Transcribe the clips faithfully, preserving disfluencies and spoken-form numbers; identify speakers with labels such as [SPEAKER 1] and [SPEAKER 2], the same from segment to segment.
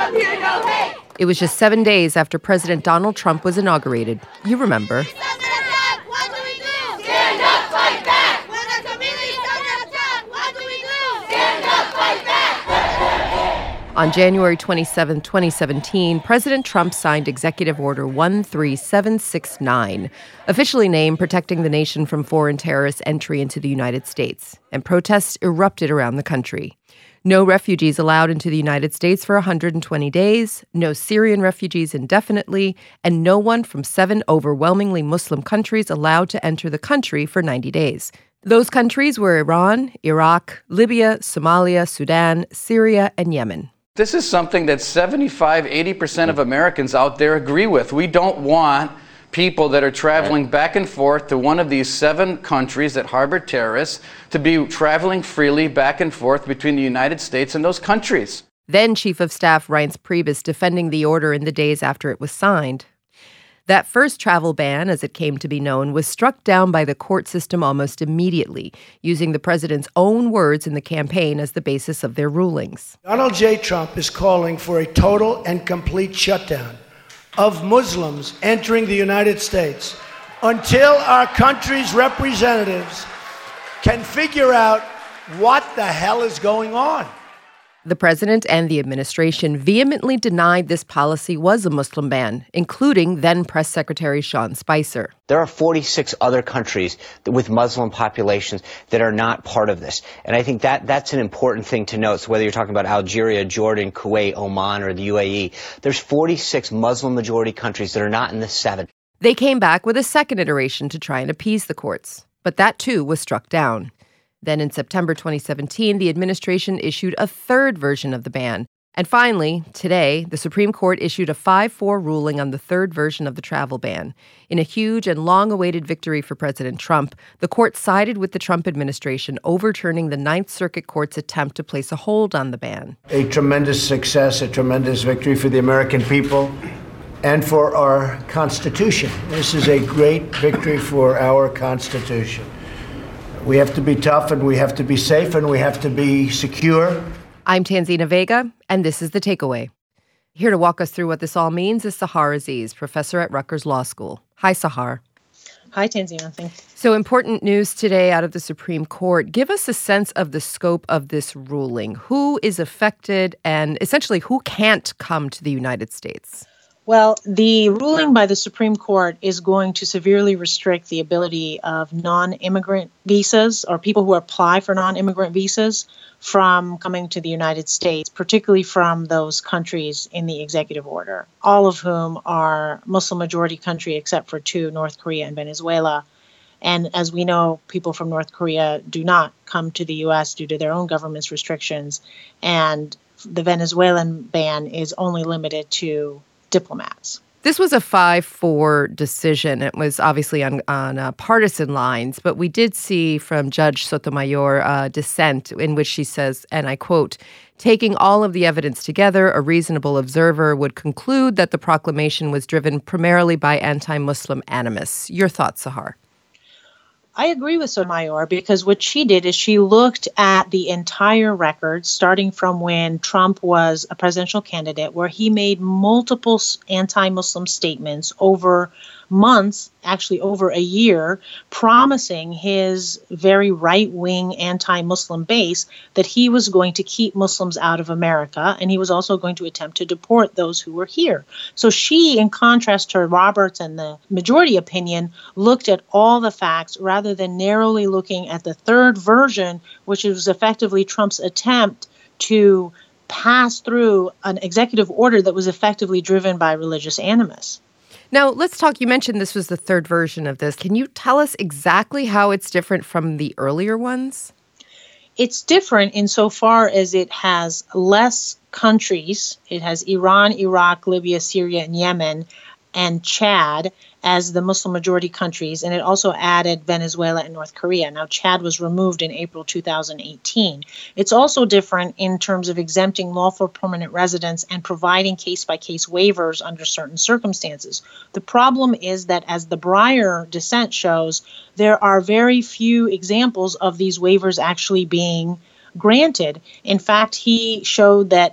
[SPEAKER 1] no fear, no hate.
[SPEAKER 2] It was just seven days after President Donald Trump was inaugurated. You remember.
[SPEAKER 1] What do we do? Stand up, fight back. When our community stands up, what do we do? Stand up, fight back.
[SPEAKER 2] On January twenty-seventh, twenty seventeen, President Trump signed Executive Order one three seven six nine, officially named Protecting the Nation from Foreign Terrorist Entry into the United States, and protests erupted around the country. No refugees allowed into the United States for one hundred twenty days, no Syrian refugees indefinitely, and no one from seven overwhelmingly Muslim countries allowed to enter the country for ninety days. Those countries were Iran, Iraq, Libya, Somalia, Sudan, Syria, and Yemen.
[SPEAKER 3] This is something that seventy-five, eighty percent of Americans out there agree with. We don't want people that are traveling back and forth to one of these seven countries that harbor terrorists to be traveling freely back and forth between the United States and those countries.
[SPEAKER 2] Then Chief of Staff Reince Priebus defending the order in the days after it was signed. That first travel ban, as it came to be known, was struck down by the court system almost immediately, using the president's own words in the campaign as the basis of their rulings.
[SPEAKER 4] Donald J. Trump is calling for a total and complete shutdown of Muslims entering the United States until our country's representatives can figure out what the hell is going on.
[SPEAKER 2] The president and the administration vehemently denied this policy was a Muslim ban, including then Press Secretary Sean Spicer.
[SPEAKER 5] There are forty-six other countries with Muslim populations that are not part of this. And I think that that's an important thing to note. So whether you're talking about Algeria, Jordan, Kuwait, Oman, or the U A E, there's forty-six Muslim-majority countries that are not in the seven.
[SPEAKER 2] They came back with a second iteration to try and appease the courts, but that too was struck down. Then in September twenty seventeen, the administration issued a third version of the ban. And finally, today, the Supreme Court issued a five four ruling on the third version of the travel ban. In a huge and long-awaited victory for President Trump, the court sided with the Trump administration, overturning the Ninth Circuit Court's attempt to place a hold on the ban.
[SPEAKER 4] A tremendous success, a tremendous victory for the American people and for our Constitution. This is a great victory for our Constitution. We have to be tough, and we have to be safe, and we have to be secure.
[SPEAKER 2] I'm Tanzina Vega, and this is The Takeaway. Here to walk us through what this all means is Sahar Aziz, professor at Rutgers Law School. Hi, Sahar.
[SPEAKER 6] Hi, Tanzina. Thanks.
[SPEAKER 2] So important news today out of the Supreme Court. Give us a sense of the scope of this ruling. Who is affected, and essentially who can't come to the United States?
[SPEAKER 6] Well, the ruling by the Supreme Court is going to severely restrict the ability of non-immigrant visas or people who apply for non-immigrant visas from coming to the United States, particularly from those countries in the executive order, all of whom are Muslim-majority country except for two, North Korea and Venezuela. And as we know, people from North Korea do not come to the U S due to their own government's restrictions, and the Venezuelan ban is only limited to diplomats.
[SPEAKER 2] This was a five four decision. It was obviously on, on uh, partisan lines, but we did see from Judge Sotomayor uh, dissent in which she says, and I quote, "Taking all of the evidence together, a reasonable observer would conclude that the proclamation was driven primarily by anti-Muslim animus." Your thoughts, Sahar?
[SPEAKER 6] I agree with Sotomayor because what she did is she looked at the entire record, starting from when Trump was a presidential candidate, where he made multiple anti-Muslim statements over months, actually over a year, promising his very right-wing anti-Muslim base that he was going to keep Muslims out of America, and he was also going to attempt to deport those who were here. So she, in contrast to Roberts and the majority opinion, looked at all the facts rather than narrowly looking at the third version, which was effectively Trump's attempt to pass through an executive order that was effectively driven by religious animus.
[SPEAKER 2] Now, let's talk. You mentioned this was the third version of this. Can you tell us exactly how it's different from the earlier ones?
[SPEAKER 6] It's different insofar as it has less countries. It has Iran, Iraq, Libya, Syria, and Yemen, and Chad as the Muslim-majority countries, and it also added Venezuela and North Korea. Now, Chad was removed in April two thousand eighteen. It's also different in terms of exempting lawful permanent residents and providing case-by-case waivers under certain circumstances. The problem is that, as the Breyer dissent shows, there are very few examples of these waivers actually being granted. In fact, he showed that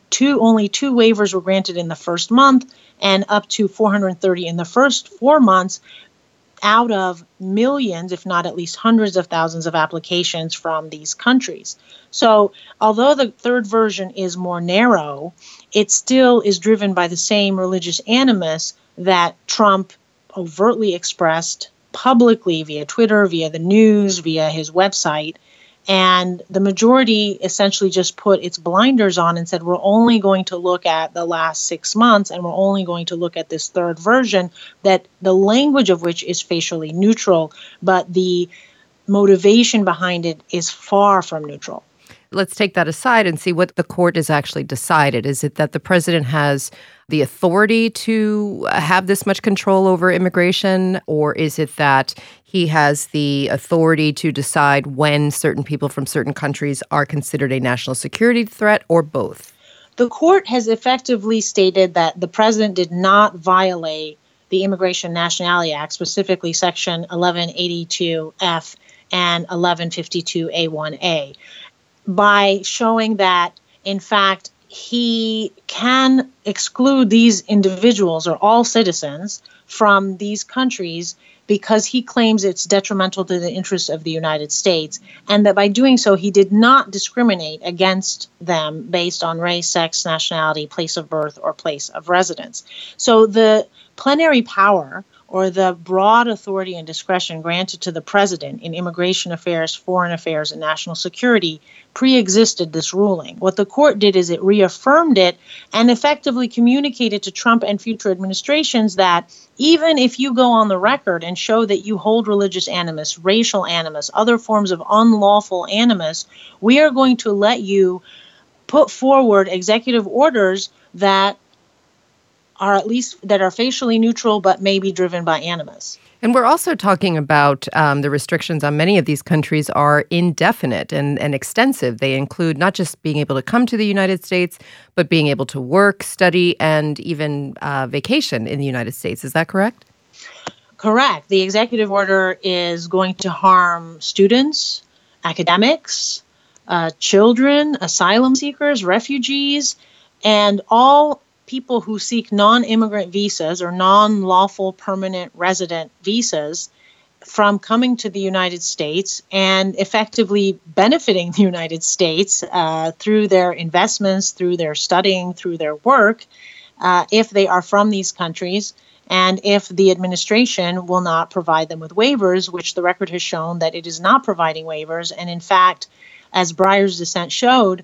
[SPEAKER 6] two only two waivers were granted in the first month and up to four hundred thirty in the first four months out of millions, if not at least hundreds of thousands of applications from these countries. So although the third version is more narrow, it still is driven by the same religious animus that Trump overtly expressed publicly via Twitter, via the news, via his website. And the majority essentially just put its blinders on and said, we're only going to look at the last six months and we're only going to look at this third version, that the language of which is facially neutral, but the motivation behind it is far from neutral.
[SPEAKER 2] Let's take that aside and see what the court has actually decided. Is it that the president has the authority to have this much control over immigration, or is it that he has the authority to decide when certain people from certain countries are considered a national security threat, or both?
[SPEAKER 6] The court has effectively stated that the president did not violate the Immigration Nationality Act, specifically Section eleven eighty-two F and eleven fifty-two A one A. By showing that, in fact, he can exclude these individuals or all citizens from these countries because he claims it's detrimental to the interests of the United States, and that by doing so, he did not discriminate against them based on race, sex, nationality, place of birth, or place of residence. So the plenary power, or the broad authority and discretion granted to the president in immigration affairs, foreign affairs, and national security, pre-existed this ruling. What the court did is it reaffirmed it and effectively communicated to Trump and future administrations that even if you go on the record and show that you hold religious animus, racial animus, other forms of unlawful animus, we are going to let you put forward executive orders that are at least that are facially neutral but may be driven by animus.
[SPEAKER 2] And we're also talking about um, the restrictions on many of these countries are indefinite and, and extensive. They include not just being able to come to the United States, but being able to work, study, and even uh, vacation in the United States. Is that correct?
[SPEAKER 6] Correct. The executive order is going to harm students, academics, uh, children, asylum seekers, refugees, and all people who seek non-immigrant visas or non-lawful permanent resident visas from coming to the United States and effectively benefiting the United States uh, through their investments, through their studying, through their work, uh, if they are from these countries, and if the administration will not provide them with waivers, which the record has shown that it is not providing waivers. And in fact, as Breyer's dissent showed,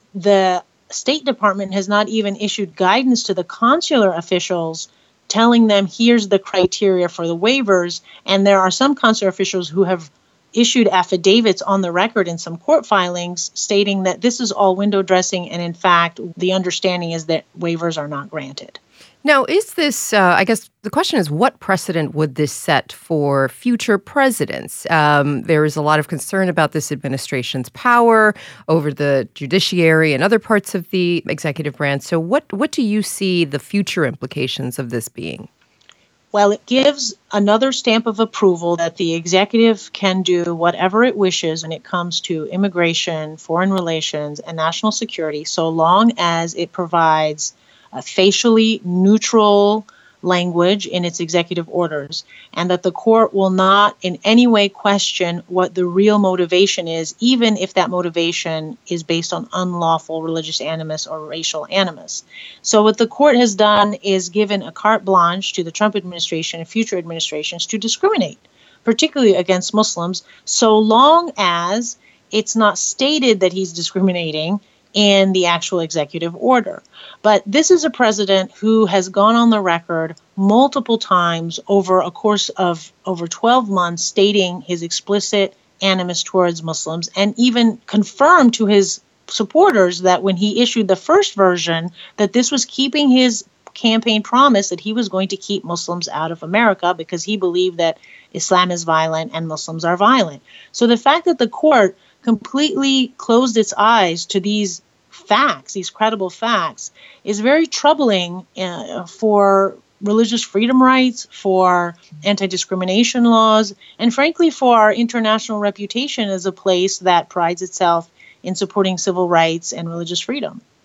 [SPEAKER 6] the State Department has not even issued guidance to the consular officials telling them here's the criteria for the waivers. And there are some consular officials who have issued affidavits on the record in some court filings stating that this is all window dressing. And in fact, the understanding is that waivers are not granted.
[SPEAKER 2] Now, is this, uh, I guess the question is, what precedent would this set for future presidents? Um, there is a lot of concern about this administration's power over the judiciary and other parts of the executive branch. So what, what do you see the future implications of this being?
[SPEAKER 6] Well, it gives another stamp of approval that the executive can do whatever it wishes when it comes to immigration, foreign relations, and national security, so long as it provides a facially neutral language in its executive orders, and that the court will not in any way question what the real motivation is, even if that motivation is based on unlawful religious animus or racial animus. So what the court has done is given a carte blanche to the Trump administration and future administrations to discriminate, particularly against Muslims, so long as it's not stated that he's discriminating in the actual executive order. But this is a president who has gone on the record multiple times over a course of over twelve months stating his explicit animus towards Muslims, and even confirmed to his supporters that when he issued the first version, that this was keeping his campaign promise that he was going to keep Muslims out of America because he believed that Islam is violent and Muslims are violent. So the fact that the court completely closed its eyes to these facts, these credible facts, is very troubling uh, for religious freedom rights, for anti-discrimination laws, and frankly for our international reputation as a place that prides itself in supporting civil rights and religious freedom.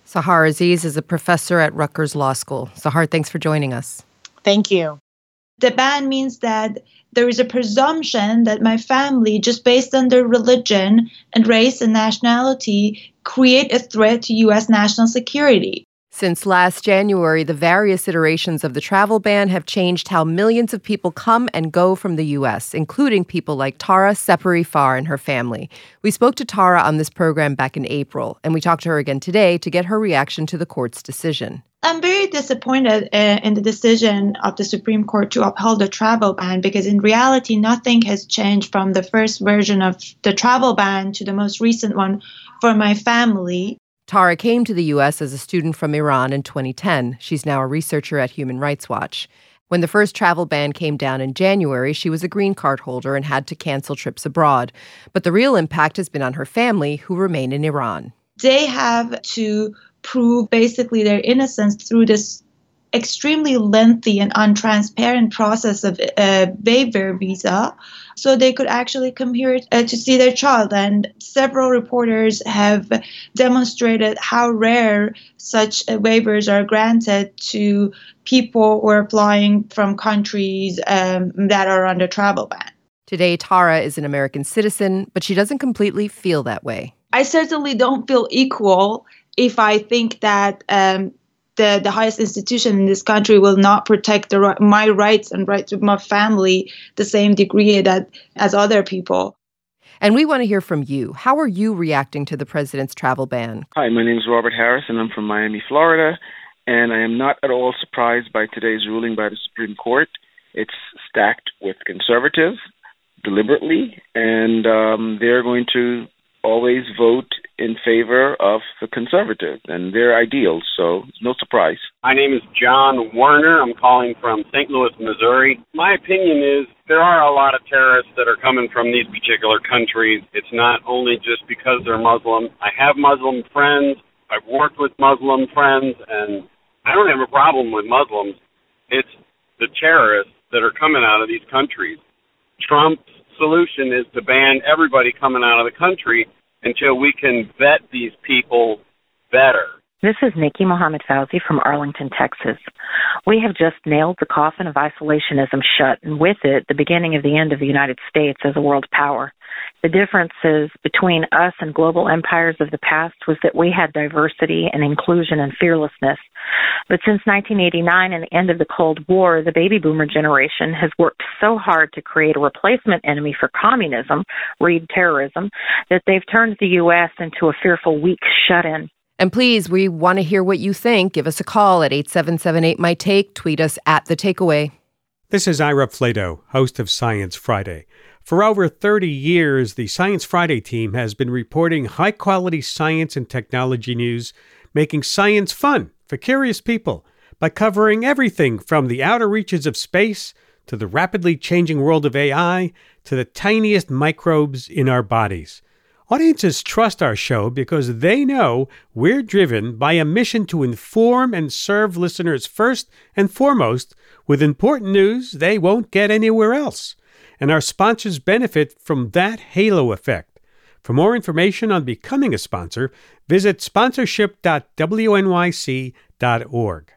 [SPEAKER 2] Sahar Aziz is a professor at Rutgers Law School. Sahar, thanks for joining us.
[SPEAKER 6] Thank you.
[SPEAKER 7] The ban means that there is a presumption that my family, just based on their religion and race and nationality, create a threat to U S national security.
[SPEAKER 2] Since last January, the various iterations of the travel ban have changed how millions of people come and go from the U S, including people like Tara Separi-Farr and her family. We spoke to Tara on this program back in April, and we talked to her again today to get her reaction to the court's decision.
[SPEAKER 7] I'm very disappointed uh, in the decision of the Supreme Court to uphold the travel ban because in reality, nothing has changed from the first version of the travel ban to the most recent one for my family.
[SPEAKER 2] Tara came to the U S as a student from Iran in twenty ten. She's now a researcher at Human Rights Watch. When the first travel ban came down in January, she was a green card holder and had to cancel trips abroad. But the real impact has been on her family, who remain in Iran.
[SPEAKER 7] They have to prove basically their innocence through this extremely lengthy and untransparent process of a waiver visa, so they could actually come here uh, to see their child. And several reporters have demonstrated how rare such uh, waivers are granted to people who are applying from countries um, that are under travel ban.
[SPEAKER 2] Today, Tara is an American citizen, but she doesn't completely feel that way.
[SPEAKER 7] I certainly don't feel equal if I think that um, the, the highest institution in this country will not protect the, my rights and rights of my family the same degree that as other people.
[SPEAKER 2] And we want to hear from you. How are you reacting to the president's travel ban?
[SPEAKER 8] Hi, my name is Robert Harris, and I'm from Miami, Florida. And I am not at all surprised by today's ruling by the Supreme Court. It's stacked with conservatives deliberately, and um, they're going to always vote in favor of the conservatives and their ideals, so no surprise.
[SPEAKER 9] My name is John Werner. I'm calling from Saint Louis, Missouri. My opinion is there are a lot of terrorists that are coming from these particular countries. It's not only just because they're Muslim. I have Muslim friends. I've worked with Muslim friends, and I don't have a problem with Muslims. It's the terrorists that are coming out of these countries. Trump's solution is to ban everybody coming out of the country until we can vet these people better.
[SPEAKER 10] This is Nikki Mohammed Fauzi from Arlington, Texas. We have just nailed the coffin of isolationism shut, and with it, the beginning of the end of the United States as a world power. The differences between us and global empires of the past was that we had diversity and inclusion and fearlessness. But since nineteen eighty-nine and the end of the Cold War, the baby boomer generation has worked so hard to create a replacement enemy for communism, read terrorism, that they've turned the U S into a fearful, weak shut-in.
[SPEAKER 2] And please, we want to hear what you think. Give us a call at eight seven seven eight, M Y Take. Tweet us at The Takeaway.
[SPEAKER 11] This is Ira Flato, host of Science Friday. For over thirty years, the Science Friday team has been reporting high-quality science and technology news, making science fun for curious people by covering everything from the outer reaches of space to the rapidly changing world of A I to the tiniest microbes in our bodies. Audiences trust our show because they know we're driven by a mission to inform and serve listeners first and foremost with important news they won't get anywhere else. And our sponsors benefit from that halo effect. For more information on becoming a sponsor, visit sponsorship dot w n y c dot org.